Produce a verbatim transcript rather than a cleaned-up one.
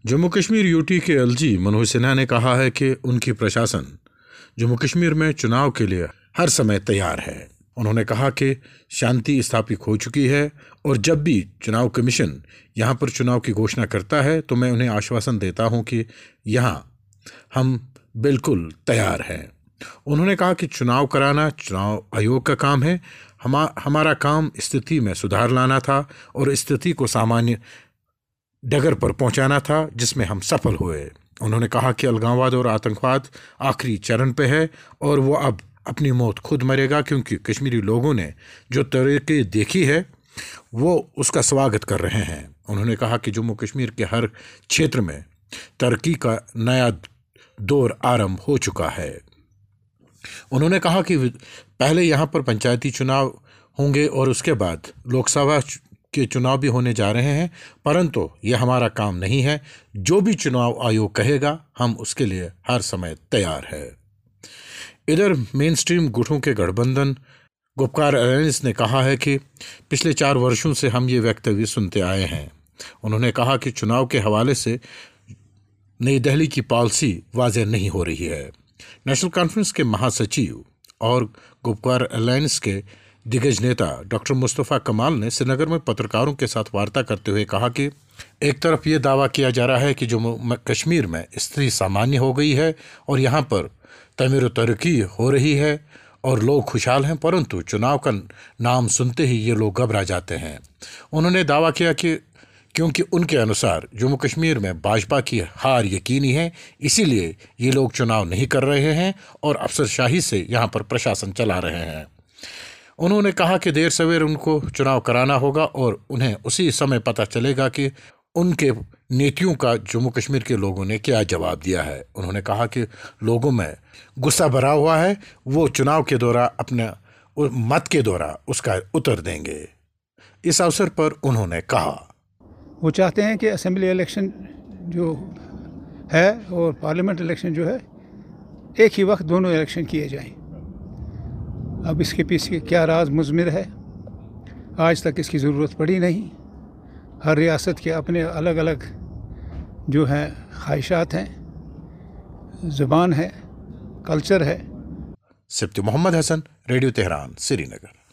Jammu Kashmir UT के LG Manoj Sinha ने कहा है कि उनकी प्रशासन जम्मू कश्मीर में चुनाव के लिए हर समय तैयार है। उन्होंने कहा कि शांति स्थापित हो चुकी है और जब भी चुनाव कमीशन यहां पर चुनाव की घोषणा करता है तो मैं उन्हें आश्वासन देता हूं कि यहां हम बिल्कुल तैयार हैं। उन्होंने कहा कि चुनाव कराना चुनाव आयोग का काम है। हमा हमारा काम स्थिति में सुधार लाना था और स्थिति को सामान्य डगर पर पहुंचाना था, जिसमें हम सफल हुए। उन्होंने कहा कि अलगाववाद और आतंकवाद आखिरी चरण पे है और वो अब अपनी मौत खुद मरेगा, क्योंकि कश्मीरी लोगों ने जो तरीके देखी है वो उसका स्वागत कर रहे हैं। उन्होंने कहा कि जम्मू कश्मीर के हर क्षेत्र में तरक्की का नया दौर आरंभ हो चुका है। उन्होंने कहा कि पहले यहाँ पर पंचायती चुनाव होंगे और उसके बाद लोकसभा के चुनाव भी होने जा रहे हैं, परंतु यह हमारा काम नहीं है। जो भी चुनाव आयोग कहेगा हम उसके लिए हर समय तैयार है। इधर मेन स्ट्रीम गुटों के गठबंधन गुपकार अलायंस ने कहा है कि पिछले चार वर्षों से हम ये वक्तव्य सुनते आए हैं। उन्होंने कहा कि चुनाव के हवाले से नई दिल्ली की पॉलिसी वाज़ेह नहीं हो रही है। नेशनल कॉन्फ्रेंस के महासचिव और गुपकार अलायंस के दिग्गज नेता डॉक्टर मुस्तफ़ा कमाल ने श्रीनगर में पत्रकारों के साथ वार्ता करते हुए कहा कि एक तरफ ये दावा किया जा रहा है कि जम्मू कश्मीर में स्थिति सामान्य हो गई है और यहाँ पर तमीर तरक्की हो रही है और लोग खुशहाल हैं, परंतु चुनाव का नाम सुनते ही ये लोग घबरा जाते हैं। उन्होंने दावा किया कि क्योंकि उनके अनुसार जम्मू कश्मीर में भाजपा की हार यकीनी है, इसीलिए ये लोग चुनाव नहीं कर रहे हैं और अफसरशाही से यहाँ पर प्रशासन चला रहे हैं। उन्होंने कहा कि देर सवेर उनको चुनाव कराना होगा और उन्हें उसी समय पता चलेगा कि उनके नीतियों का जम्मू कश्मीर के लोगों ने क्या जवाब दिया है। उन्होंने कहा कि लोगों में गुस्सा भरा हुआ है, वो चुनाव के दौरान अपने मत के द्वारा उसका उत्तर देंगे। इस अवसर पर उन्होंने कहा वो चाहते हैं कि असेंबली इलेक्शन जो है और पार्लियामेंट इलेक्शन जो है एक ही वक्त दोनों इलेक्शन किए जाएं। अब इसके पीछे क्या राज मुज़मिर है, आज तक इसकी ज़रूरत पड़ी नहीं। हर रियासत के अपने अलग अलग जो हैं ख्वाहिशात हैं, ज़बान है, कल्चर है। Sibti Mohammad Hasan, radio Tehran, Srinagar.